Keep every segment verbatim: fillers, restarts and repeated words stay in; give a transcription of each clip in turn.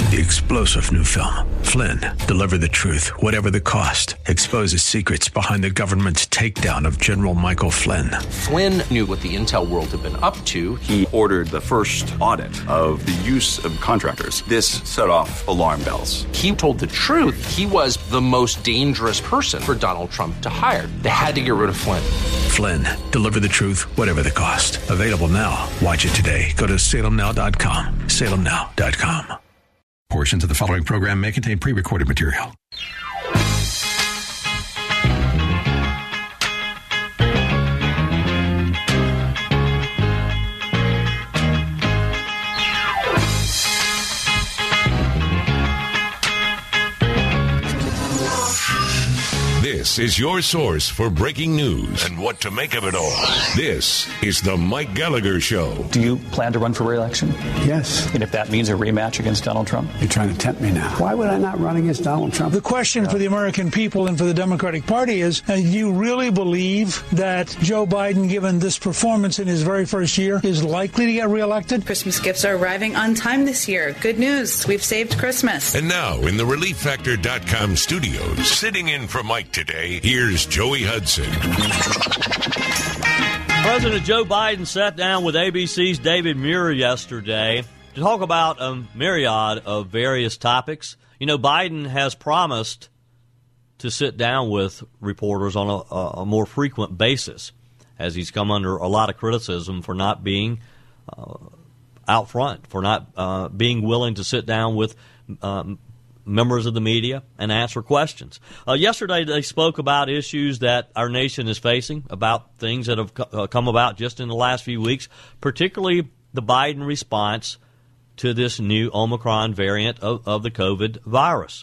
The explosive new film, Flynn, deliver the truth, whatever the cost, exposes secrets behind the government's takedown of General Michael Flynn. Flynn knew what the intel world had been up to. He ordered the first audit of the use of contractors. This set off alarm bells. He told the truth. He was the most dangerous person for Donald Trump to hire. They had to get rid of Flynn. Flynn, deliver the truth, whatever the cost. Available now. Watch it today. Go to salem now dot com. salem now dot com. Portions of the following program may contain pre-recorded material. This is your source for breaking news and what to make of it all. This is the Mike Gallagher Show. Do you plan to run for re-election? Yes. And if that means a rematch against Donald Trump? You're trying to tempt me now. Why would I not run against Donald Trump? The question for the American people and for the Democratic Party is, uh, do you really believe that Joe Biden, given this performance in his very first year, is likely to get reelected? Christmas gifts are arriving on time this year. Good news. We've saved Christmas. And now, in the relief factor dot com studios, sitting in for Mike today, here's Joey Hudson. President Joe Biden sat down with A B C's David Muir yesterday to talk about a myriad of various topics. You know, Biden has promised to sit down with reporters on a, a more frequent basis, as he's come under a lot of criticism for not being uh, out front, for not uh, being willing to sit down with um, members of the media and answer questions. Uh, yesterday, they spoke about issues that our nation is facing, about things that have co- uh, come about just in the last few weeks, particularly the Biden response to this new Omicron variant of, of the COVID virus.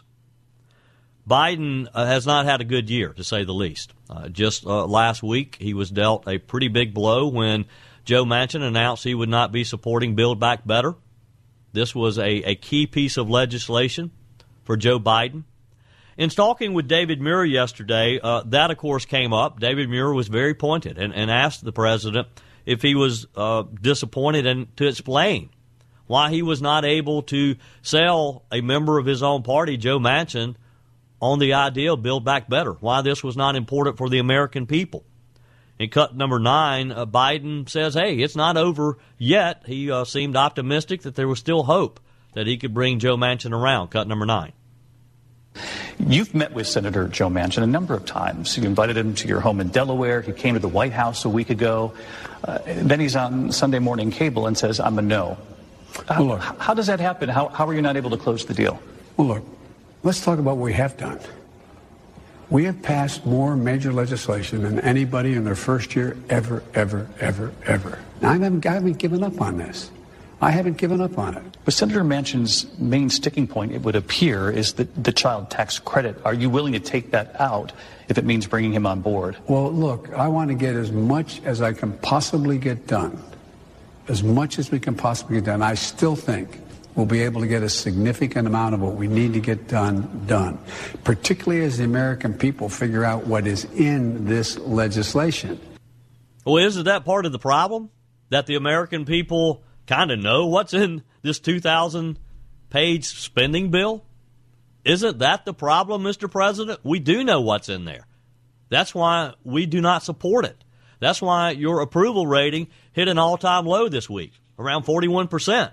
Biden uh, has not had a good year, to say the least. Uh, just uh, last week, he was dealt a pretty big blow when Joe Manchin announced he would not be supporting Build Back Better. This was a, a key piece of legislation for Joe Biden. In talking with David Muir yesterday, uh, that, of course, came up. David Muir was very pointed and, and asked the president if he was uh, disappointed and to explain why he was not able to sell a member of his own party, Joe Manchin, on the idea of Build Back Better, why this was not important for the American people. In cut number nine, uh, Biden says, hey, it's not over yet. He uh, seemed optimistic that there was still hope that he could bring Joe Manchin around. Cut number nine. You've met with Senator Joe Manchin a number of times. You invited him to your home in Delaware. He came to the White House a week ago. Uh, then he's on Sunday morning cable and says, I'm a no. How, well, look, how does that happen? How, how are you not able to close the deal? Well, look, let's talk about what we have done. We have passed more major legislation than anybody in their first year ever, ever, ever, ever. Now, I haven't, I haven't given up on this. I haven't given up on it. But Senator Manchin's main sticking point, it would appear, is the, the child tax credit. Are you willing to take that out if it means bringing him on board? Well, look, I want to get as much as I can possibly get done, as much as we can possibly get done. I still think we'll be able to get a significant amount of what we need to get done, done, particularly as the American people figure out what is in this legislation. Well, isn't that part of the problem? That the American people kind of know what's in this two thousand page spending bill? Isn't that the problem, Mister President? We do know what's in there. That's why we do not support it. That's why your approval rating hit an all-time low this week, around forty-one percent.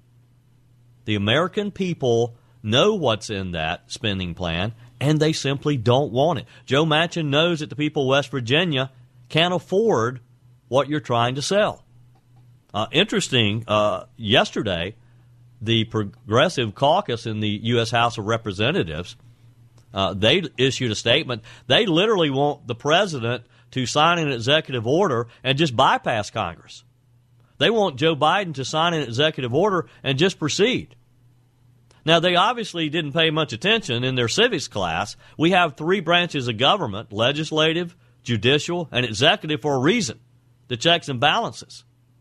The American people know what's in that spending plan, and they simply don't want it. Joe Manchin knows that the people of West Virginia can't afford what you're trying to sell. Uh, interesting, uh, yesterday, the Progressive Caucus in the U S House of Representatives, uh, they issued a statement. They literally want the president to sign an executive order and just bypass Congress. They want Joe Biden to sign an executive order and just proceed. Now, they obviously didn't pay much attention in their civics class. We have three branches of government, legislative, judicial, and executive, for a reason, the checks and balances.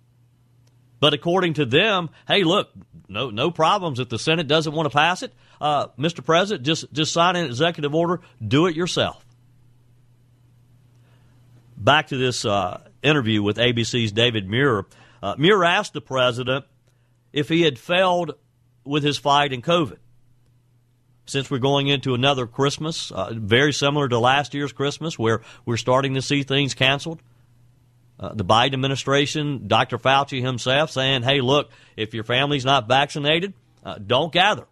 But according to them, hey, look, no no problems if the Senate doesn't want to pass it. Uh, Mister President, just, just sign an executive order. Do it yourself. Back to this uh, interview with A B C's David Muir. Uh, Muir asked the president if he had failed with his fight in COVID. since we're going into another Christmas, uh, very similar to last year's Christmas, where we're starting to see things canceled. Uh, the Biden administration, Doctor Fauci himself saying, hey, look, if your family's not vaccinated, uh, don't gather.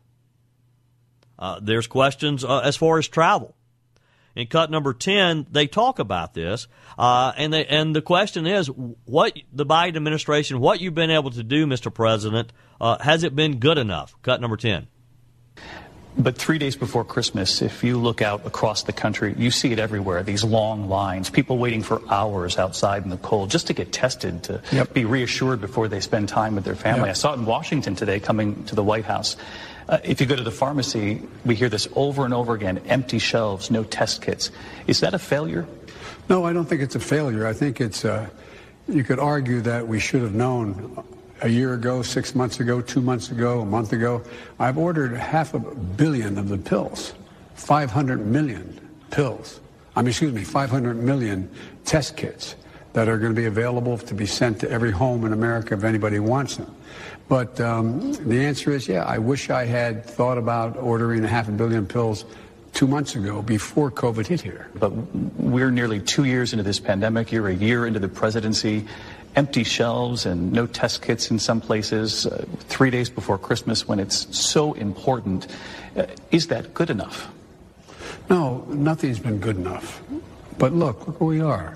Uh, there's questions uh, as far as travel. In cut number ten, they talk about this, uh, and they, and the question is, what the Biden administration, what you've been able to do, Mister President, uh, has it been good enough? Cut number ten. But three days before Christmas, if you look out across the country, you see it everywhere, these long lines, people waiting for hours outside in the cold just to get tested, to yep. be reassured before they spend time with their family. Yep. I saw it in Washington today coming to the White House. Uh, if you go to the pharmacy, we hear this over and over again, empty shelves, no test kits. Is that a failure? No, I don't think it's a failure. I think it's, uh, you could argue that we should have known a year ago, six months ago, two months ago, a month ago. I've ordered half a billion of the pills, five hundred million pills. I mean, excuse me, five hundred million test kits that are going to be available to be sent to every home in America if anybody wants them. But um, the answer is, yeah, I wish I had thought about ordering a half a billion pills two months ago before COVID hit here. But we're nearly two years into this pandemic. You're a year into the presidency. Empty shelves and no test kits in some places, uh, three days before Christmas when it's so important. Uh, is that good enough? No, nothing's been good enough. But look, look where we are.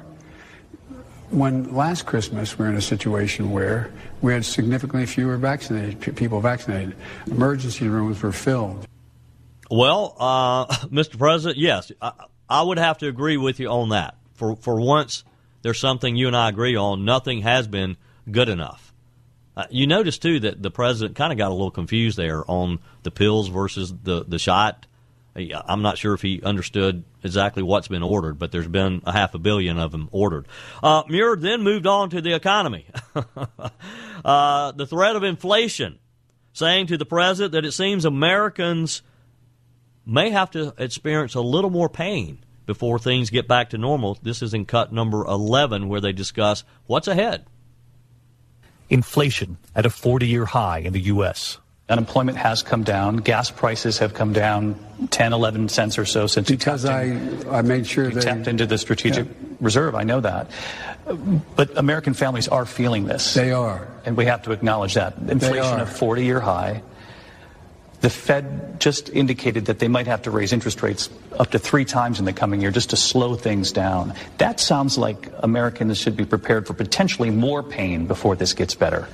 When last Christmas we were in a situation where we had significantly fewer vaccinated p- people vaccinated. Emergency rooms were filled. Well, uh, Mister President, yes, I, I would have to agree with you on that. For for once, there's something you and I agree on. Nothing has been good enough. Uh, you notice, too, that the president kind of got a little confused there on the pills versus the, the shot. I'm not sure if he understood exactly what's been ordered, but there's been a half a billion of them ordered. Uh, Muir then moved on to the economy. uh, the threat of inflation, saying to the president that it seems Americans may have to experience a little more pain before things get back to normal. This is in cut number eleven, where they discuss what's ahead. Inflation at a forty-year high in the U S Unemployment has come down. Gas prices have come down ten, eleven cents or so since because you I, in, I made sure you they tapped into the strategic yeah. reserve. I know that. But American families are feeling this. They are. And we have to acknowledge that. Inflation at a forty-year high. The Fed just indicated that they might have to raise interest rates up to three times in the coming year just to slow things down. That sounds like Americans should be prepared for potentially more pain before this gets better.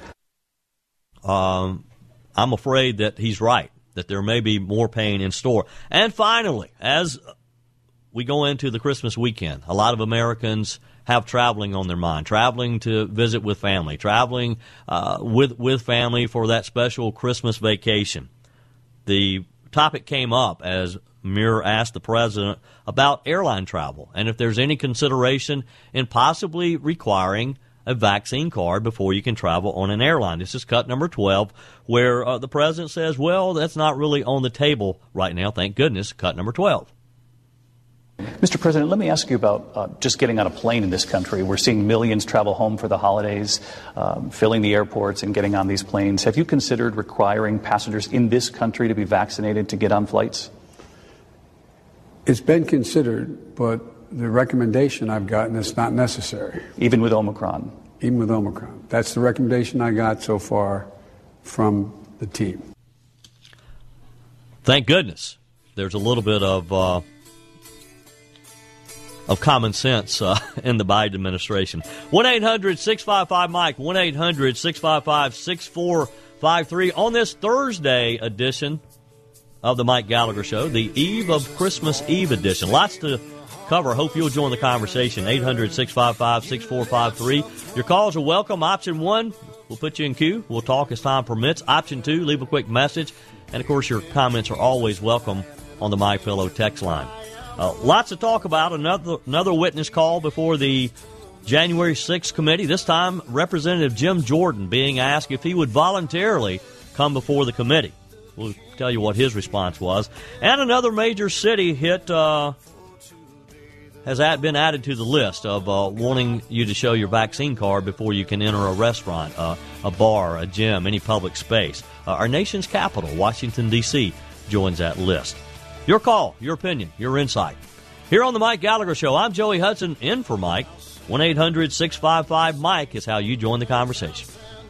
Um, I'm afraid that he's right, that there may be more pain in store. And finally, as we go into the Christmas weekend, a lot of Americans have traveling on their mind, traveling to visit with family, traveling uh, with, with family for that special Christmas vacation. The topic came up as Muir asked the president about airline travel and if there's any consideration in possibly requiring a vaccine card before you can travel on an airline. This is cut number twelve, where uh, the president says, well, that's not really on the table right now. Thank goodness. Cut number twelve. Mister President, let me ask you about uh, just getting on a plane in this country. We're seeing millions travel home for the holidays, um, filling the airports and getting on these planes. Have you considered requiring passengers in this country to be vaccinated to get on flights? It's been considered, but the recommendation I've gotten is not necessary. Even with Omicron? Even with Omicron. That's the recommendation I got so far from the team. Thank goodness. There's a little bit of... Uh of common sense uh, in the Biden administration. one eight hundred six five five Mike, one eight hundred six five five six four five three. On this Thursday edition of the Mike Gallagher Show, the eve of Christmas Eve edition. Lots to cover. Hope you'll join the conversation. eight hundred six five five six four five three. Your calls are welcome. Option one, we'll put you in queue. We'll talk as time permits. Option two, leave a quick message. And, of course, your comments are always welcome on the MyPillow text line. Uh, lots to talk about. Another another witness call before the January sixth committee. This time, Representative Jim Jordan being asked if he would voluntarily come before the committee. We'll tell you what his response was. And another major city hit uh, has been added to the list of uh, wanting you to show your vaccine card before you can enter a restaurant, uh, a bar, a gym, any public space. Uh, our nation's capital, Washington, D C, joins that list. Your call, your opinion, your insight. Here on the Mike Gallagher Show, I'm Joey Hudson, in for Mike. one eight hundred six five five Mike is how you join the conversation.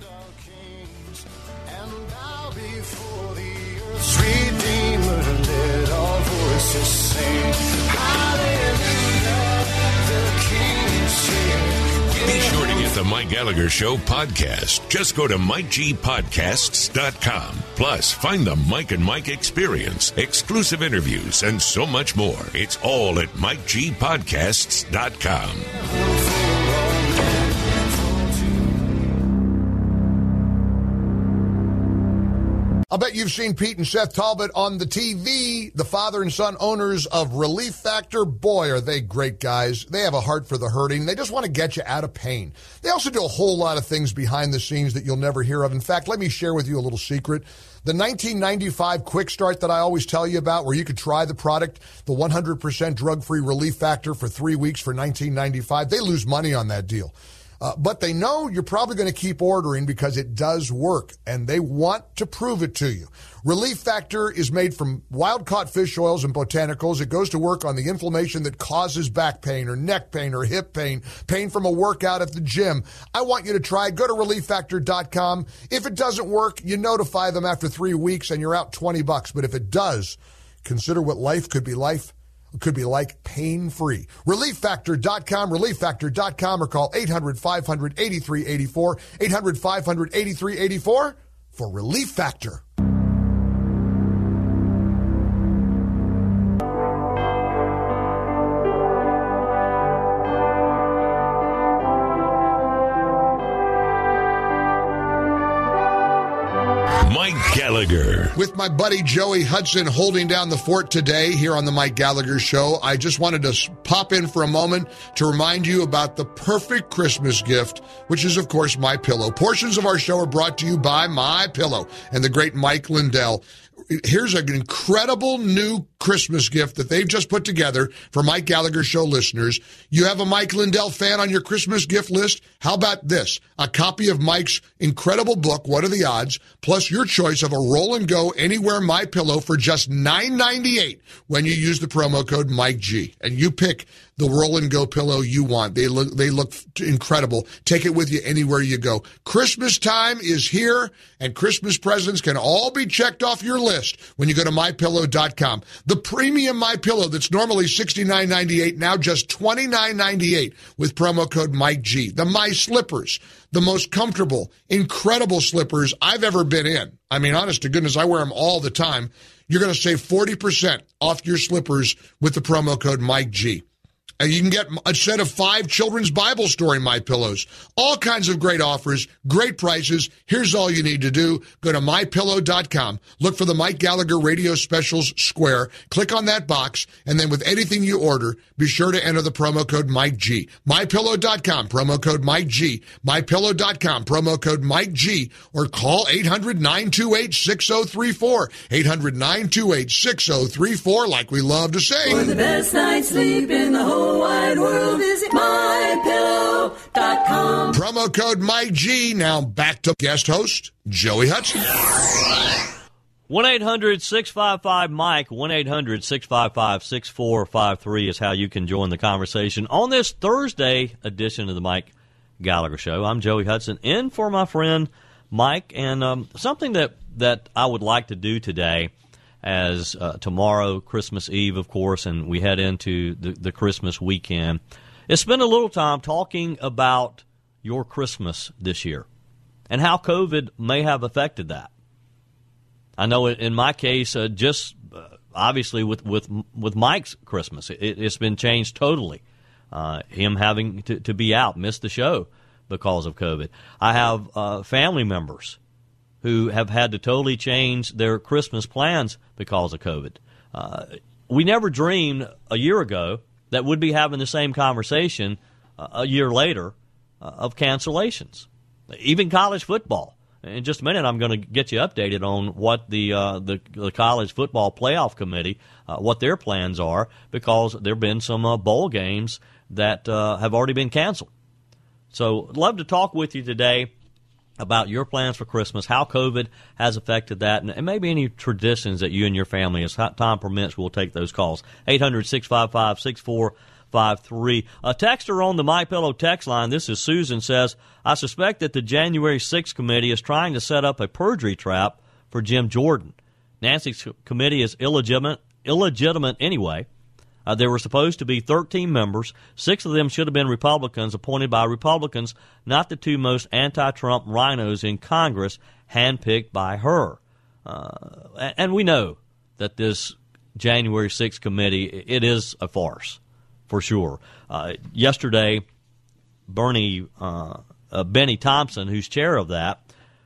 Be sure to get the Mike Gallagher Show podcast. Just go to mike g podcasts dot com. Plus, find the Mike and Mike Experience, exclusive interviews, and so much more. It's all at mike g podcasts dot com. I'll bet you've seen Pete and Seth Talbot on the T V, the father and son owners of Relief Factor. Boy, are they great guys. They have a heart for the hurting. They just want to get you out of pain. They also do a whole lot of things behind the scenes that you'll never hear of. In fact, let me share with you a little secret. The nineteen ninety-five Quick Start that I always tell you about, where you could try the product, the one hundred percent drug-free Relief Factor for three weeks for nineteen ninety-five, they lose money on that deal. Uh, but they know you're probably going to keep ordering because it does work, and they want to prove it to you. Relief Factor is made from wild-caught fish oils and botanicals. It goes to work on the inflammation that causes back pain or neck pain or hip pain, pain from a workout at the gym. I want you to try it. Go to relief factor dot com. If it doesn't work, you notify them after three weeks, and you're out twenty bucks. But if it does, consider what life could be life. Could be like pain-free. relief factor dot com, relief factor dot com, or call eight hundred five hundred eighty-three eighty-four, eight hundred five hundred eighty-three eighty-four for Relief Factor. Gallagher. With my buddy Joey Hudson holding down the fort today here on the Mike Gallagher Show, I just wanted to pop in for a moment to remind you about the perfect Christmas gift, which is, of course, MyPillow. Portions of our show are brought to you by MyPillow and the great Mike Lindell. Here's an incredible new Christmas gift that they've just put together for Mike Gallagher Show listeners. You have a Mike Lindell fan on your Christmas gift list? How about this? A copy of Mike's incredible book, What Are the Odds? Plus your choice of a Roll and Go Anywhere MyPillow for just nine ninety-eight when you use the promo code Mike G. And you pick the Roll and Go pillow you want. They look, they look incredible. Take it with you anywhere you go. Christmas time is here, and Christmas presents can all be checked off your list when you go to my pillow dot com. The premium MyPillow that's normally sixty-nine ninety-eight, now just twenty-nine ninety-eight with promo code Mike G. The My Slippers, the most comfortable, incredible slippers I've ever been in. I mean, honest to goodness, I wear them all the time. You're going to save forty percent off your slippers with the promo code Mike G. And you can get a set of five children's Bible story MyPillows. All kinds of great offers, great prices. Here's all you need to do. Go to my pillow dot com. Look for the Mike Gallagher Radio Specials square. Click on that box, and then with anything you order, be sure to enter the promo code Mike G. my pillow dot com, promo code Mike G. my pillow dot com, promo code Mike G. Or call eight hundred nine two eight six oh three four. eight hundred nine two eight six oh three four, like we love to say. For the best night's sleep in the whole wide world, visit my pillow dot com. Promo code Mike G. Now back to guest host, Joey Hudson. one eight hundred six five five Mike, one eight hundred six five five six four five three is how you can join the conversation on this Thursday edition of the Mike Gallagher Show. I'm Joey Hudson, in for my friend Mike, and um, something that, that I would like to do today, as uh, tomorrow, Christmas Eve, of course, and we head into the, the Christmas weekend, is spend a little time talking about your Christmas this year and how COVID may have affected that. I know in my case, uh, just uh, obviously with, with with Mike's Christmas, it, it's been changed totally. Uh, him having to, to be out, miss the show because of COVID. I have uh, family members who have had to totally change their Christmas plans because of COVID. Uh, we never dreamed a year ago that we'd be having the same conversation uh, a year later uh, of cancellations. Even college football. In just a minute, I'm going to get you updated on what the uh, the, the college football playoff committee, uh, what their plans are, because there have been some uh, bowl games that uh, have already been canceled. So I'd love to talk with you today about your plans for Christmas, how COVID has affected that, and, and maybe any traditions that you and your family, as time permits, we'll take those calls. eight hundred, six five five, six four five three. A texter on the MyPillow text line, this is Susan, says, I suspect that the January sixth committee is trying to set up a perjury trap for Jim Jordan. Nancy's committee is illegitimate, illegitimate anyway. Uh, there were supposed to be thirteen members. Six of them should have been Republicans, appointed by Republicans, not the two most anti-Trump rhinos in Congress, handpicked by her. Uh, and we know that this January sixth committee, it is a farce, for sure. Uh, yesterday, Bernie, uh, uh, Benny Thompson, who's chair of that,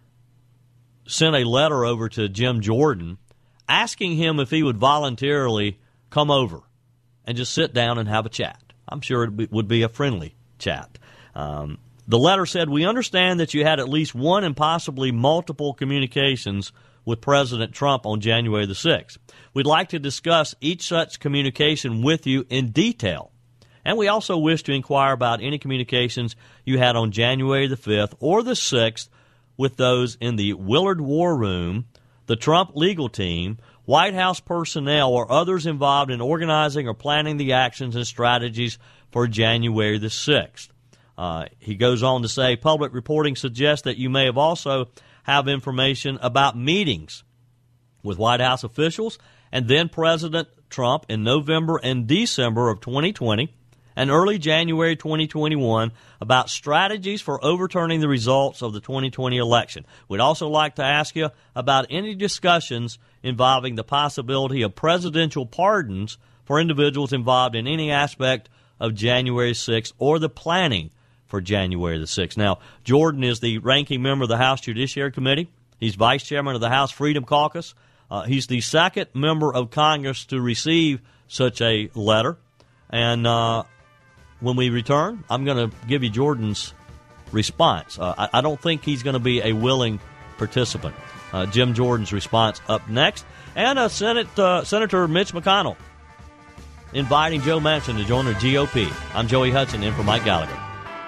sent a letter over to Jim Jordan asking him if he would voluntarily come over and just sit down and have a chat. I'm sure it would be a friendly chat. Um, the letter said, we understand that you had at least one and possibly multiple communications with President Trump on January the sixth. We'd like to discuss each such communication with you in detail. And we also wish to inquire about any communications you had on January the fifth or the sixth with those in the Willard War Room, the Trump legal team, White House personnel, or others involved in organizing or planning the actions and strategies for January the sixth. Uh, he goes on to say, public reporting suggests that you may have also have information about meetings with White House officials and then President Trump in November and December of twenty twenty and early January twenty twenty-one about strategies for overturning the results of the twenty twenty election. We'd also like to ask you about any discussions involving the possibility of presidential pardons for individuals involved in any aspect of January sixth or the planning for January the sixth. Now, Jordan is the ranking member of the House Judiciary Committee. He's vice chairman of the House Freedom Caucus. Uh, he's the second member of Congress to receive such a letter. And uh, when we return, I'm going to give you Jordan's response. Uh, I, I don't think he's going to be a willing participant. Uh, Jim Jordan's response up next. And uh, Senate uh, Senator Mitch McConnell inviting Joe Manchin to join the G O P. I'm Joey Hudson in for Mike Gallagher.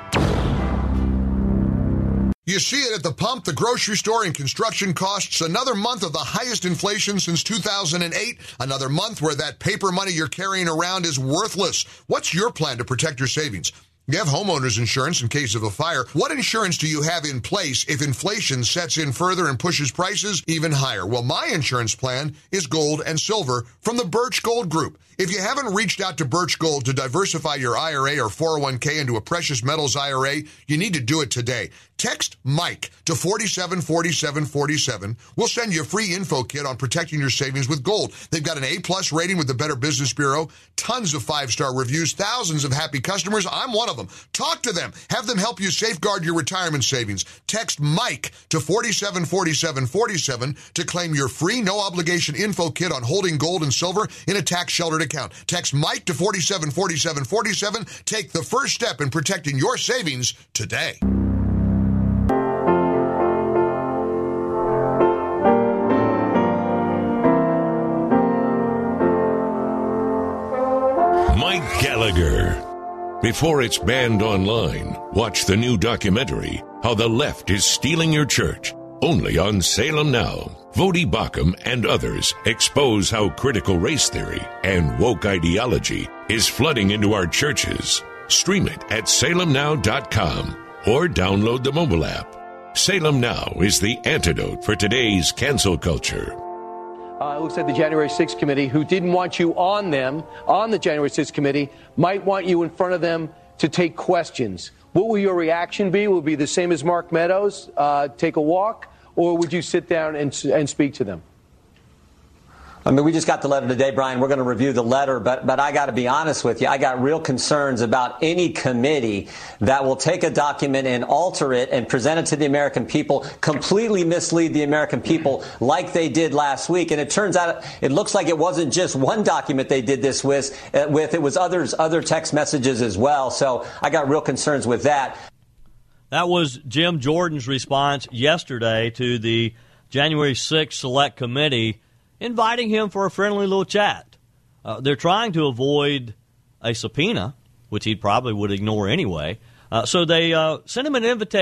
You see it at the pump, the grocery store, and construction costs. Another month of the highest inflation since two thousand eight. Another month where that paper money you're carrying around is worthless. What's your plan to protect your savings? You have homeowner's insurance in case of a fire. What insurance do you have in place if inflation sets in further and pushes prices even higher? Well, my insurance plan is gold and silver from the Birch Gold Group. If you haven't reached out to Birch Gold to diversify your I R A or four oh one k into a precious metals I R A, you need to do it today. Text Mike to four seven four seven four seven. We'll send you a free info kit on protecting your savings with gold. They've got an A-plus rating with the Better Business Bureau, tons of five-star reviews, thousands of happy customers. I'm one of them. Talk to them. Have them help you safeguard your retirement savings. Text Mike to four seven four seven four seven to claim your free no-obligation info kit on holding gold and silver in a tax-sheltered account. Text Mike to four seven four seven four seven. Take the first step in protecting your savings today. Mike Gallagher. Before it's banned online, watch the new documentary, How the Left is Stealing Your Church, only on Salem Now. Vodi Bakum and others expose how critical race theory and woke ideology is flooding into our churches. Stream it at salem now dot com or download the mobile app. Salem Now is the antidote for today's cancel culture. Uh, it looks like the January sixth committee, who didn't want you on them, on the January sixth committee, might want you in front of them to take questions. What will your reaction be? Will it be the same as Mark Meadows, uh, take a walk, or would you sit down and, and speak to them? I mean, we just got the letter today, Brian. We're going to review the letter, but but I got to be honest with you. I got real concerns about any committee that will take a document and alter it and present it to the American people, completely mislead the American people like they did last week. And it turns out it looks like it wasn't just one document they did this with. Uh, with it was others, other text messages as well. So I got real concerns with that. That was Jim Jordan's response yesterday to the January sixth Select Committee, inviting him for a friendly little chat. Uh, they're trying to avoid a subpoena, which he probably would ignore anyway. Uh, so they uh, sent him an invitation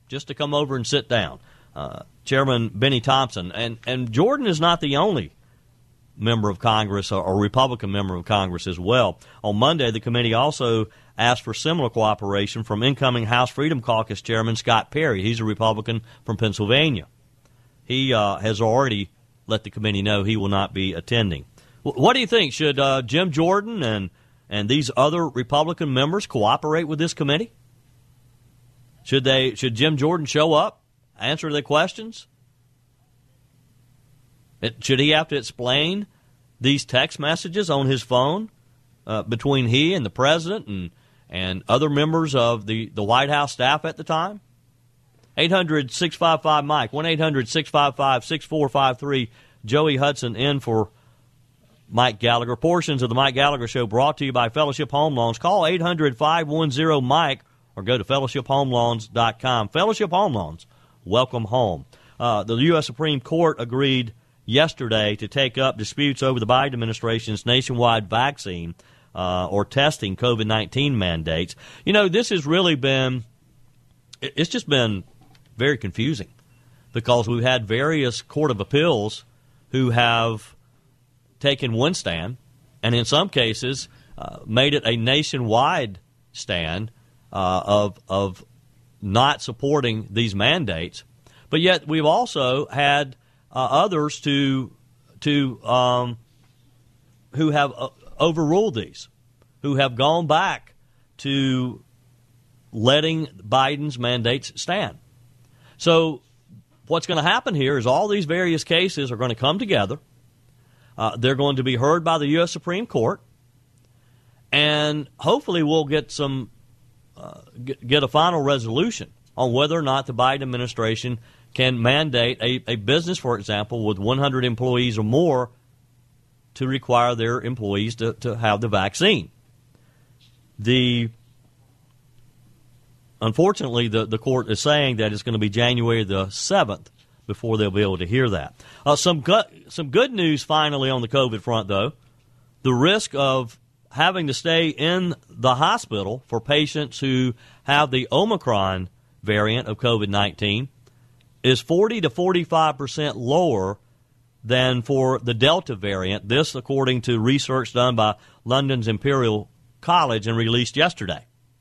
just to come over and sit down. Uh, Chairman Benny Thompson. And, and Jordan is not the only member of Congress or, or Republican member of Congress as well. On Monday, the committee also asked for similar cooperation from incoming House Freedom Caucus Chairman Scott Perry. He's a Republican from Pennsylvania. He uh, has already let the committee know he will not be attending. W- what do you think? Should uh, Jim Jordan and, and these other Republican members cooperate with this committee? Should they? Should Jim Jordan show up, answer their questions? It, should he have to explain these text messages on his phone uh, between he and the president and, and other members of the, the White House staff at the time? eight hundred, six five five, Mike, one eight hundred, six five five, six four five three. Joey Hudson in for Mike Gallagher. Portions of the Mike Gallagher Show brought to you by Fellowship Home Loans. Call eight hundred, five one zero, Mike or go to fellowship home loans dot com. Fellowship Home Loans, welcome home. Uh, the U S Supreme Court agreed yesterday to take up disputes over the Biden administration's nationwide vaccine uh, or testing COVID nineteen mandates. You know, this has really been, it's just been very confusing because we've had various court of appeals who have taken one stand and in some cases uh, made it a nationwide stand uh, of of not supporting these mandates. But yet we've also had uh, others to to um, who have uh, overruled these, who have gone back to letting Biden's mandates stand. So what's going to happen here is all these various cases are going to come together. Uh, they're going to be heard by the U S Supreme Court, and hopefully we'll get some uh, get, get a final resolution on whether or not the Biden administration can mandate a, a business, for example, with one hundred employees or more to require their employees to, to have the vaccine. The Unfortunately, the, the court is saying that it's going to be January the seventh before they'll be able to hear that. Uh, some, good, some good news finally on the COVID front, though. The risk of having to stay in the hospital for patients who have the Omicron variant of COVID nineteen is forty to forty-five percent lower than for the Delta variant. This, according to research done by London's Imperial College and released yesterday.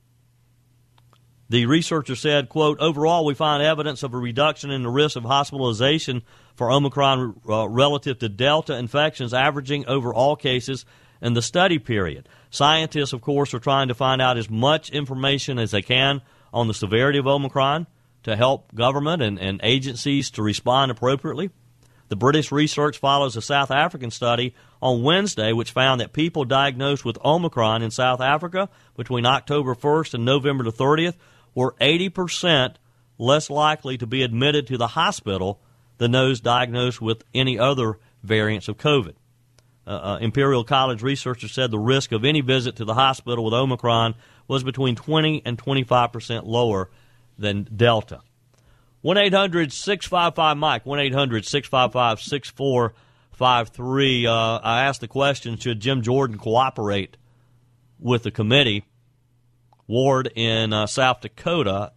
The researcher said, quote, overall, we find evidence of a reduction in the risk of hospitalization for Omicron uh, relative to Delta infections, averaging over all cases in the study period. Scientists, of course, are trying to find out as much information as they can on the severity of Omicron to help government and, and agencies to respond appropriately. The British research follows a South African study on Wednesday, which found that people diagnosed with Omicron in South Africa between October first and November the thirtieth were eighty percent less likely to be admitted to the hospital than those diagnosed with any other variants of COVID. Uh, uh, Imperial College researchers said the risk of any visit to the hospital with Omicron was between twenty and twenty-five percent lower than Delta. one eight hundred, six five five, Mike, one eight hundred, six five five, six four five three. Uh, I asked the question, should Jim Jordan cooperate with the committee? Ward in uh, South Dakota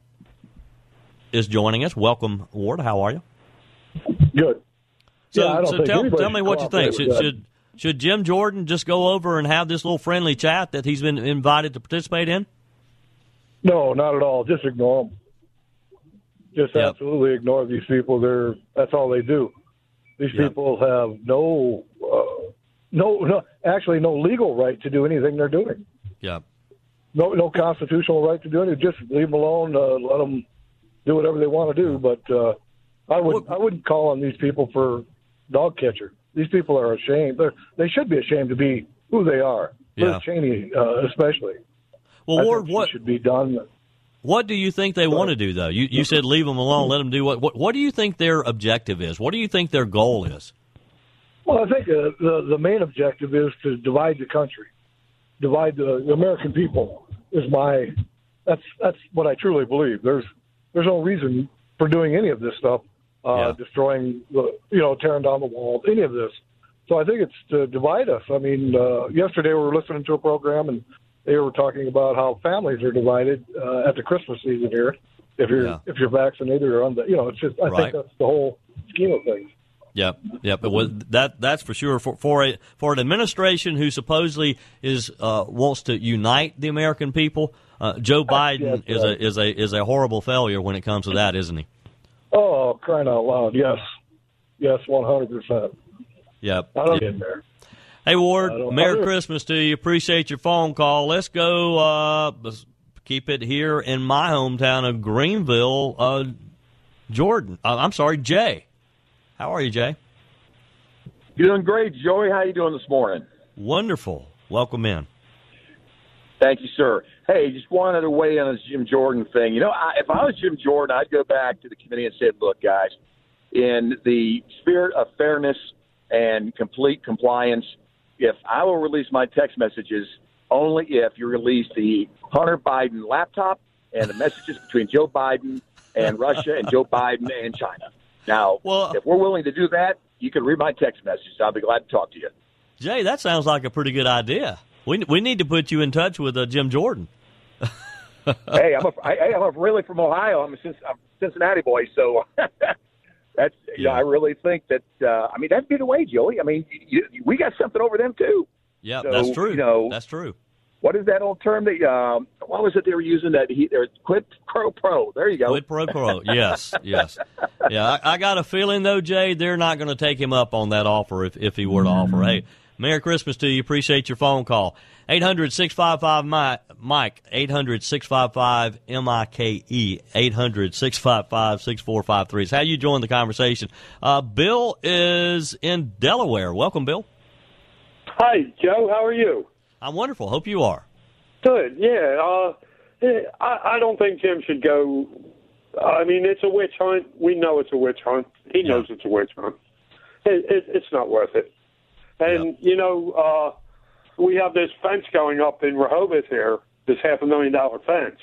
is joining us. Welcome, Ward. How are you? Good. So, yeah, I don't so think tell, tell me what you think. Should, should, should should Jim Jordan just go over and have this little friendly chat that he's been invited to participate in? No, not at all. Just ignore them. Just yep. absolutely ignore these people. They're that's all they do. These yep. people have no, uh, no, no, actually no legal right to do anything they're doing. Yeah. No, no constitutional right to do anything. Just leave them alone. Uh, let them do whatever they want to do. But uh, I would, I wouldn't call on these people for dog catcher. These people are ashamed. They're, they should be ashamed to be who they are. Yeah. Liz Cheney, uh, especially. Well, I Ward, think what should be done? What do you think they but, want to do, though? You, you said leave them alone, let them do what, what? What do you think their objective is? What do you think their goal is? Well, I think uh, the the main objective is to divide the country, divide the, the American people. Is my that's that's what I truly believe. There's there's no reason for doing any of this stuff, uh, yeah. destroying the you know tearing down the walls, any of this. So I think it's to divide us. I mean, uh, yesterday we were listening to a program and they were talking about how families are divided uh, at the Christmas season here, if you're Yeah. if you're vaccinated or on the, you know, it's just I Right. think that's the whole scheme of things. Yep, yep. It was, that that's for sure. For for a for an administration who supposedly is uh, wants to unite the American people, uh, Joe Biden Yes, is right. a is a is a horrible failure when it comes to that, isn't he? Oh, crying out loud! Yes, yes, one hundred percent. Yep. I don't yep. get there. Hey Ward, I don't- Merry I don't- Christmas to you. Appreciate your phone call. Let's go. Uh, let's keep it here in my hometown of Greenville. Uh, Jordan, uh, I'm sorry, Jay. How are you, Jay? You're doing great, Joey. How you doing this morning? Wonderful. Welcome in. Thank you, sir. Hey, just wanted to weigh in on this Jim Jordan thing. You know, I, if I was Jim Jordan, I'd go back to the committee and say, look, guys, in the spirit of fairness and complete compliance, if I will release my text messages, only if you release the Hunter Biden laptop and the messages between Joe Biden and Russia and Joe Biden and China. Now, well, if we're willing to do that, you can read my text messages. I'll be glad to talk to you. Jay, that sounds like a pretty good idea. We we need to put you in touch with uh, Jim Jordan. hey, I'm a, I, I'm a really from Ohio. I'm a, I'm a Cincinnati boy, so that's you know I really think that uh, I mean that'd be the way, Joey. I mean, you, we got something over them too. Yeah, so, that's true. You know, that's true. What is that old term that um, what was it they were using? That he they're quid pro pro. There you go. Quid pro quo. Yes, yes. Yeah, I, I got a feeling though, Jay, they're not going to take him up on that offer if if he were to offer. Hey, Merry Christmas to you. Appreciate your phone call. eight hundred, six five five, Mike. eight hundred, six five five, M I K E. eight hundred, six five five, six four five three. It's how you join the conversation. Uh, Bill is in Delaware. Welcome, Bill. Hi, Joe. How are you? I'm wonderful. Hope you are. Good. Yeah. Uh, I, I don't think Jim should go. I mean, it's a witch hunt. We know it's a witch hunt. He knows it's a witch hunt. It, it, it's not worth it. And, you know, uh, we have this fence going up in Rehoboth here, this half a million dollar fence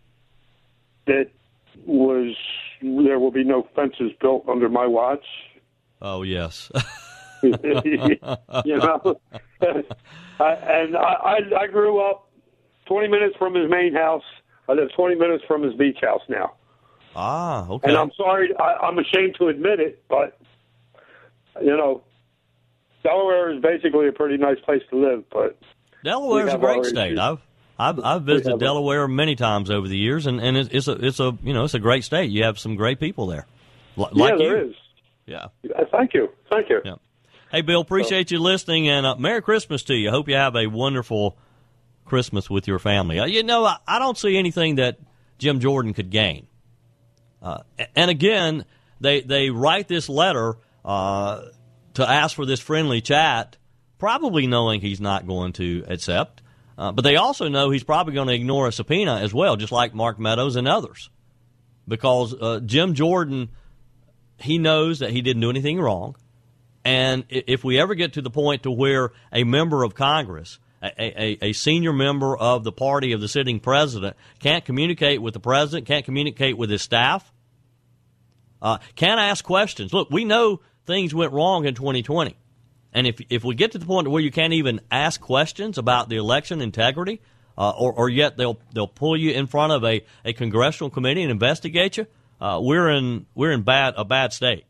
that was, there will be no fences built under my watch. Oh, yes. you know, I, and I, I, I grew up twenty minutes from his main house. I live twenty minutes from his beach house now. Ah, okay. And I'm sorry, I, I'm ashamed to admit it, but, you know, Delaware is basically a pretty nice place to live. But Delaware's a great state. I've I've, I've visited Delaware many times over the years, and, and it's, it's a it's a you know it's a great state. You have some great people there, L- yeah, like there you. is. Yeah. Uh, thank you. Thank you. Yeah. Hey, Bill, appreciate you listening, and uh, Merry Christmas to you. Hope you have a wonderful Christmas with your family. Uh, you know, I, I don't see anything that Jim Jordan could gain. Uh, and again, they they write this letter uh, to ask for this friendly chat, probably knowing he's not going to accept. Uh, but they also know he's probably going to ignore a subpoena as well, just like Mark Meadows and others. Because uh, Jim Jordan, he knows that he didn't do anything wrong. And if we ever get to the point to where a member of Congress, a, a, a senior member of the party of the sitting president, can't communicate with the president, can't communicate with his staff, uh, can't ask questions. Look, we know things went wrong in twenty twenty. And if if we get to the point where you can't even ask questions about the election integrity, uh, or, or yet they'll they'll pull you in front of a, a congressional committee and investigate you, uh, we're in we're in bad a bad state.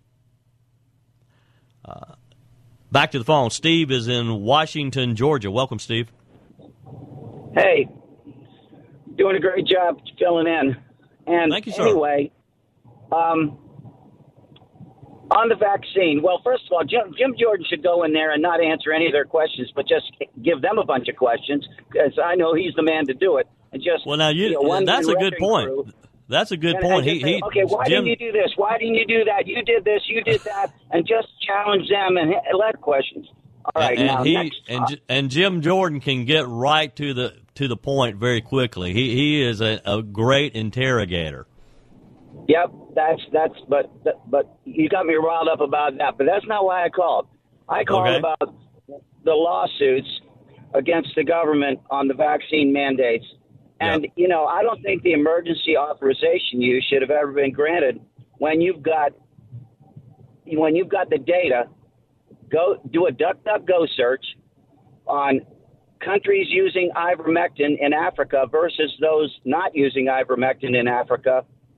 Uh, back to the phone. Steve is in Washington, Georgia. Welcome, Steve. Hey, doing a great job filling in. And Thank you, sir. Anyway, um, on the vaccine, well, first of all, Jim, Jim Jordan should go in there and not answer any of their questions, but just give them a bunch of questions, because I know he's the man to do it. And just well, now you, you know, that's a good point. Crew, That's a good and, point. and He, say, he, okay, why Jim, didn't you do this? Why didn't you do that? You did this. You did that, and just challenge them and let questions. All right, and, now he next. and J- and Jim Jordan can get right to the to the point very quickly. He he is a, a great interrogator. Yep, that's that's. But but you got me riled up about that. But that's not why I called. I called Okay. about the lawsuits against the government on the vaccine mandates. And, you know, I don't think the emergency authorization use should have ever been granted when you've got when you've got the data. Go do a DuckDuckGo search on countries using ivermectin in Africa versus those not using ivermectin in Africa,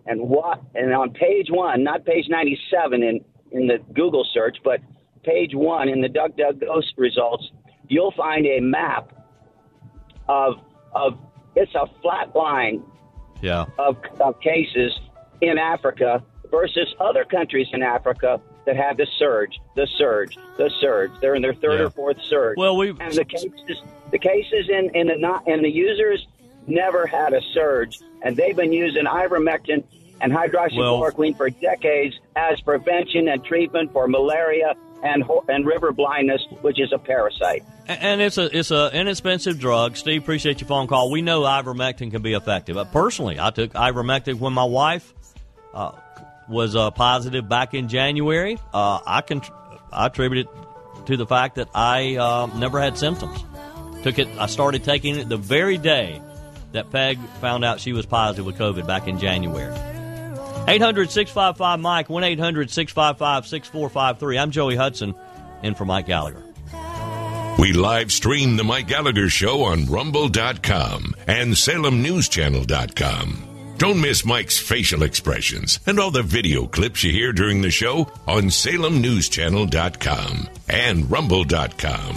And what? And on page one, not page ninety-seven in, in the Google search, but page one in the DuckDuckGo results, you'll find a map of of it's a flat line yeah. of, of cases in Africa versus other countries in Africa that have the surge, the surge, the surge. They're in their third Yeah. or fourth surge. Well, we and the cases, the cases in, in the not and the users never had a surge, and they've been using ivermectin and hydroxychloroquine for decades as prevention and treatment for malaria and and river blindness, which is a parasite. And it's a it's a inexpensive drug. Steve, appreciate your phone call. We know ivermectin can be effective. But personally, I took ivermectin when my wife uh, was uh, positive back in January. Uh, I can I attribute it to the fact that I uh, never had symptoms. Took it. I started taking it the very day that Peg found out she was positive with COVID back in January. eight hundred, six five five, Mike, one eight hundred, six five five, six four five three. I'm Joey Hudson, in for Mike Gallagher. We live stream the Mike Gallagher Show on rumble dot com and salem news channel dot com. Don't miss Mike's facial expressions and all the video clips you hear during the show on salem news channel dot com and rumble dot com.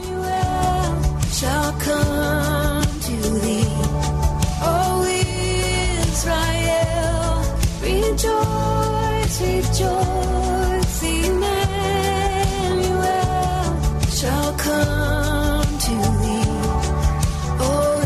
Shall come to thee, O Israel, rejoice, rejoice, Emmanuel shall come to thee, O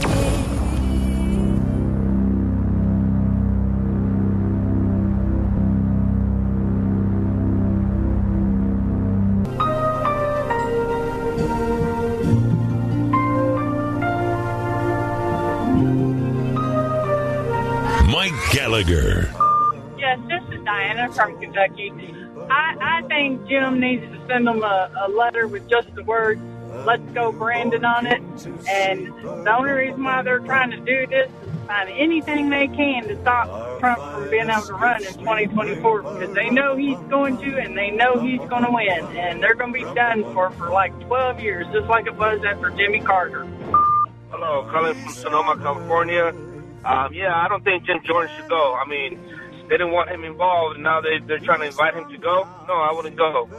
Mike Gallagher. Yes, this is Diana from Kentucky. I, I think Jim needs to send them a, a letter with just the words, "Let's go Brandon" on it. And the only reason why they're trying to do this is find anything they can to stop Trump from being able to run in twenty twenty-four, because they know he's going to, and they know he's going to win. And they're going to be done for for like twelve years, just like it was after Jimmy Carter. Hello, calling from Sonoma, California. Um, yeah, I don't think Jim Jordan should go. I mean, they didn't want him involved, and now they, they're trying to invite him to go. No, I wouldn't go.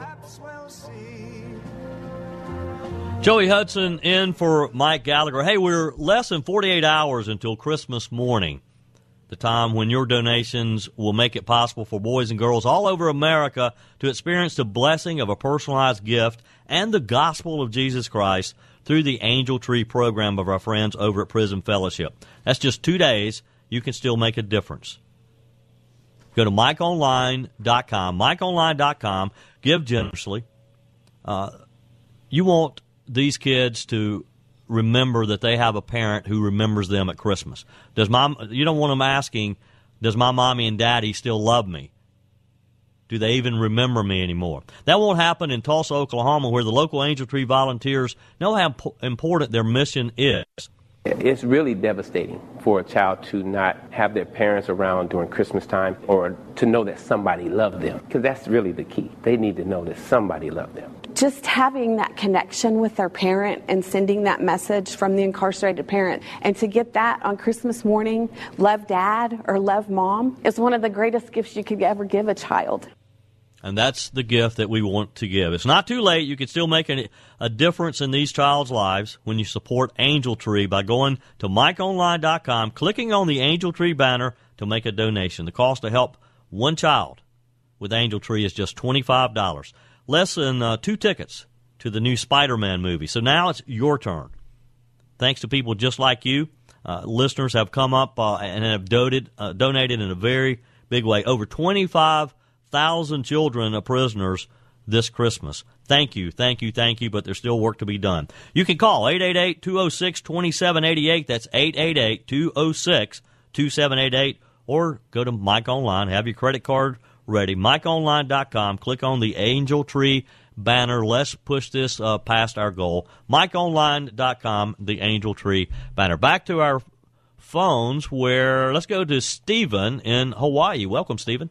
Joey Hudson in for Mike Gallagher. Hey, we're less than forty-eight hours until Christmas morning, the time when your donations will make it possible for boys and girls all over America to experience the blessing of a personalized gift and the gospel of Jesus Christ through the Angel Tree program of our friends over at Prison Fellowship. That's just two days. You can still make a difference. Go to mike online dot com, mike online dot com. Give generously. Uh, you want these kids to remember that they have a parent who remembers them at Christmas. Does mom? You don't want them asking, does my mommy and daddy still love me? Do they even remember me anymore? That won't happen in Tulsa, Oklahoma, where the local Angel Tree volunteers know how important their mission is. It's really devastating for a child to not have their parents around during Christmas time, or to know that somebody loved them, because that's really the key. They need to know that somebody loved them. Just having that connection with their parent and sending that message from the incarcerated parent, and to get that on Christmas morning, love dad or love mom, is one of the greatest gifts you could ever give a child. And that's the gift that we want to give. It's not too late. You can still make a, a difference in these child's lives when you support Angel Tree by going to mike online dot com, clicking on the Angel Tree banner to make a donation. The cost to help one child with Angel Tree is just twenty-five dollars. Less than uh, two tickets to the new Spider-Man movie. So now it's your turn. Thanks to people just like you, uh, listeners have come up uh, and have donated, uh, donated in a very big way. Over twenty-five thousand children are prisoners this Christmas. Thank you, thank you, thank you, but there's still work to be done. You can call eight eight eight, two oh six, two seven eight eight. That's eight eight eight, two oh six, two seven eight eight. Or go to Mike Online. Have your credit card ready. mike online dot com. Click on the Angel Tree banner. Let's push this uh, past our goal. mike online dot com, the Angel Tree banner. Back to our phones, where let's go to Stephen in Hawaii. Welcome, Stephen.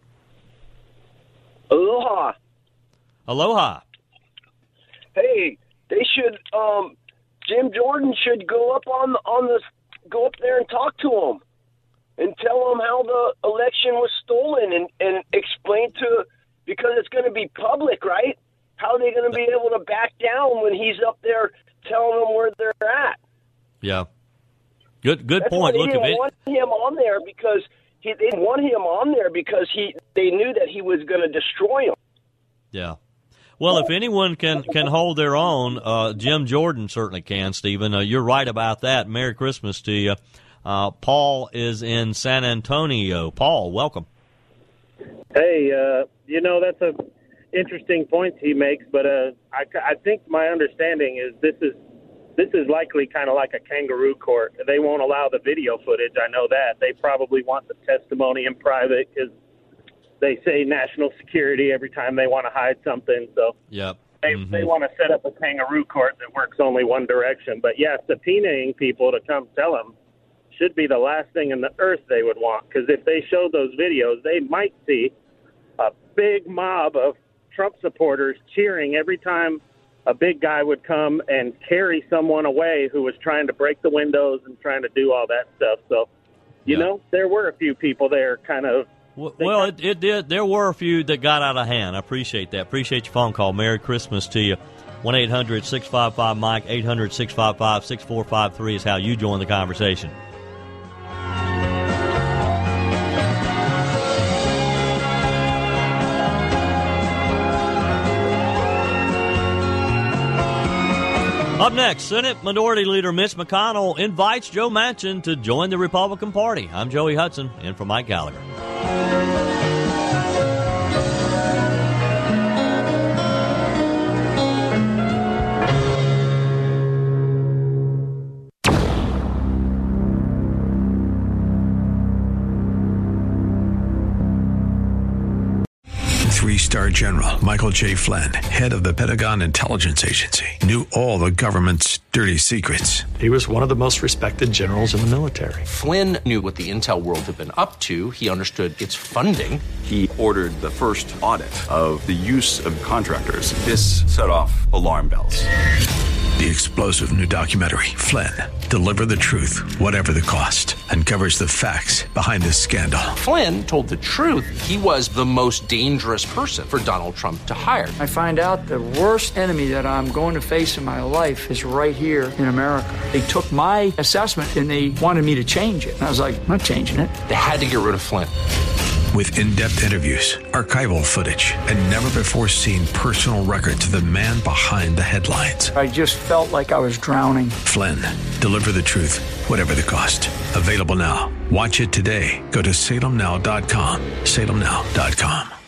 Aloha. Aloha. Hey, they should. Um, Jim Jordan should go up on on the go up there and talk to him. and tell him how the election was stolen and, and explain to, because it's going to be public, right? How are they going to be able to back down when he's up there telling them where they're at? Yeah. Good good That's point. Why they Look, didn't if it, want him on there because he, they didn't want him on there because he they knew that he was going to destroy him. Yeah. Well, if anyone can, can hold their own, uh, Jim Jordan certainly can, Stephen. Uh, you're right about that. Merry Christmas to you. Uh, Paul is in San Antonio. Paul, welcome. Hey, uh, you know, that's a interesting point he makes, but uh, I, I think my understanding is this is this is likely kind of like a kangaroo court. They won't allow the video footage. I know that. They probably want the testimony in private because they say national security every time they want to hide something. So yep. they, mm-hmm. they want to set up a kangaroo court that works only one direction. But, yeah, subpoenaing people to come tell them should be the last thing in the earth they would want, because if they showed those videos, they might see a big mob of Trump supporters cheering every time a big guy would come and carry someone away who was trying to break the windows and trying to do all that stuff. So, you yeah. know, there were a few people there kind of. Well, well it, it did. There were a few that got out of hand. I appreciate that. Appreciate your phone call. Merry Christmas to you. one eight hundred six five five Mike, eight hundred six five five six four five three is how you join the conversation. Up next, Senate Minority Leader Mitch McConnell invites Joe Manchin to join the Republican Party. I'm Joey Hudson, in for Mike Gallagher. Three-star General Michael J. Flynn, head of the Pentagon Intelligence Agency, knew all the government's dirty secrets. He was one of the most respected generals in the military. Flynn knew what the intel world had been up to. He understood its funding. He ordered the first audit of the use of contractors. This set off alarm bells. The explosive new documentary, Flynn, Deliver the Truth, Whatever the Cost, uncovers the facts behind this scandal. Flynn told the truth. He was the most dangerous person for Donald Trump to hire. I find out the worst enemy that I'm going to face in my life is right here in America. They took my assessment and they wanted me to change it. And I was like, I'm not changing it. They had to get rid of Flynn. With in-depth interviews, archival footage, and never-before-seen personal records of the man behind the headlines. I just felt like I was drowning. Flynn, Deliver the Truth, Whatever the Cost. Available now. Watch it today. Go to salem now dot com. salem now dot com.